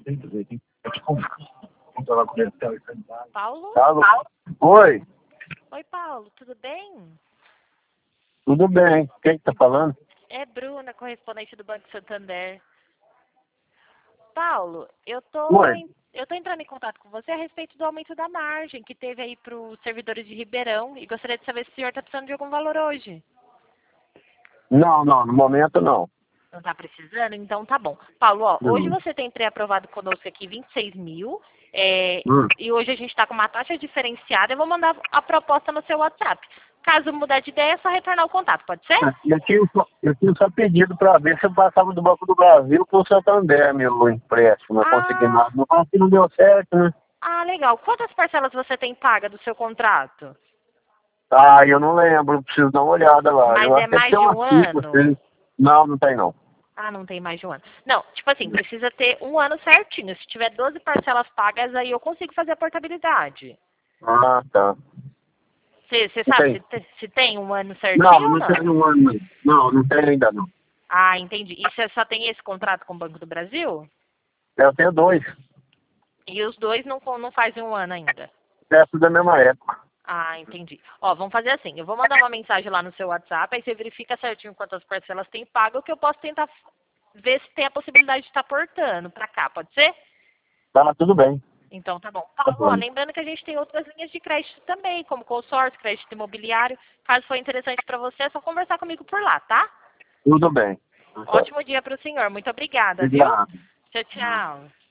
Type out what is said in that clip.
Paulo? Alô? Oi, Oi, Paulo, tudo bem? tudo bem? Quem que tá falando? É Bruna, correspondente do Banco Santander. Paulo, Oi. eu tô entrando em contato com você a respeito do aumento da margem que teve aí para os servidores de Ribeirão e gostaria de saber se o senhor está precisando de algum valor hoje. Não, no momento não. Não está precisando? Então tá bom. Paulo, ó, hoje Não. você tem pré-aprovado conosco aqui 26 mil Hum. e hoje a gente está com uma taxa diferenciada. Eu vou mandar a proposta no seu WhatsApp. Caso mudar de ideia, é só retornar o contato, pode ser? Eu tinha só pedido para ver se eu passava do Banco do Brasil para o Santander, meu empréstimo. Não consegui Ah, nada. Não, acho que não deu certo, né? legal. Quantas parcelas você tem paga do seu contrato? Ah, eu não lembro. Preciso dar uma olhada lá. Mas Eu é acho que deve mais ter de umas um 5, ano? 6. Não, não tem não. Ah, não tem mais de um ano. Não, tipo assim, precisa ter um ano certinho. Se tiver 12 parcelas pagas, aí eu consigo fazer a portabilidade. Ah, tá. Você Não sabe tem. se tem um ano Não, certinho ou não tem não? um ano. Não tem ainda não. Ah, entendi. E você só tem esse contrato com o Banco do Brasil? Eu tenho 2. E os dois não fazem um ano ainda? Peço da mesma época. Ah, entendi. Ó, vamos fazer assim. Eu vou mandar uma mensagem lá no seu WhatsApp, aí você verifica certinho quantas parcelas tem pago, que eu posso tentar ver se tem a possibilidade de estar portando pra cá, pode ser? Tá, tudo bem. Então tá bom. Tá Paulo, ó, bom. lembrando que a gente tem outras linhas de crédito também, como consórcio, crédito imobiliário. Caso for interessante para você, é só conversar comigo por lá, tá? Tudo bem. Ótimo dia para o senhor. Muito obrigada, viu? Obrigado. Tchau, tchau.